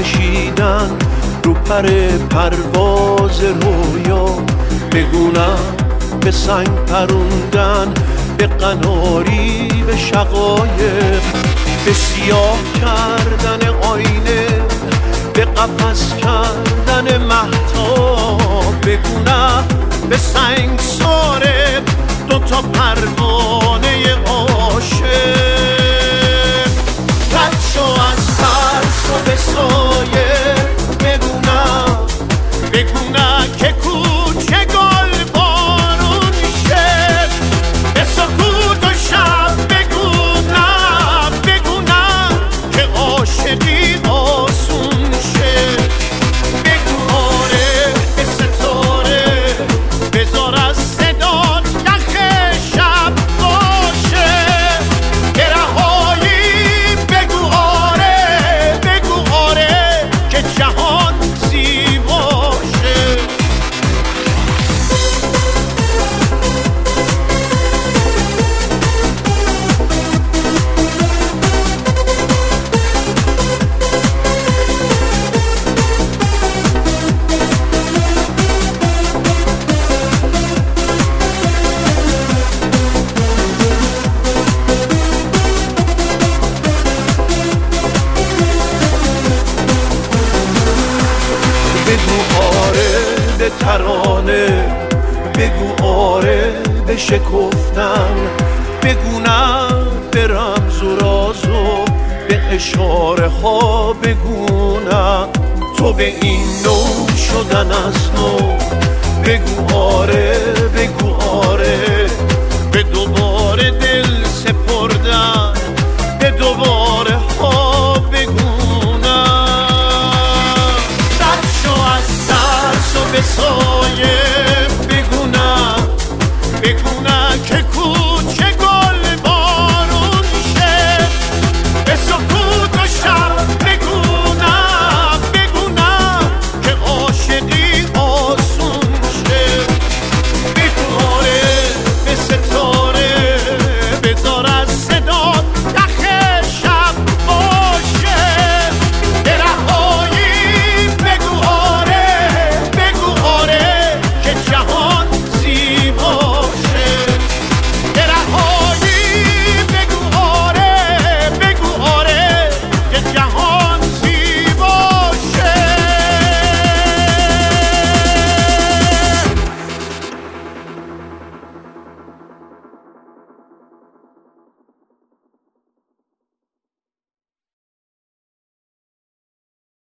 کشیدن رو پر پرواز رویا، بگونم به سنگ پروندن، به قناری به شقایق، به سیاه کردن آینه، به قفس کردن مهتاب، بگونم به سنگ ساره دوتا پروانه عاشق. رد شو از ترس و به سایه، بگونم که کوچه گل بارون شه، به سکوت و شب بگونم که عاشقی آسون شه. بگو آره به ستاره، بذار از صدا نخ شب باشه، که رهایی بگو آره که جهان زیباشه. بگو آره به ترانه، بگو آره به شکفتن، بگونم به رمز و راز و به اشاره ها، بگونم تو به این نوع شدن از نو، بگو آره بگو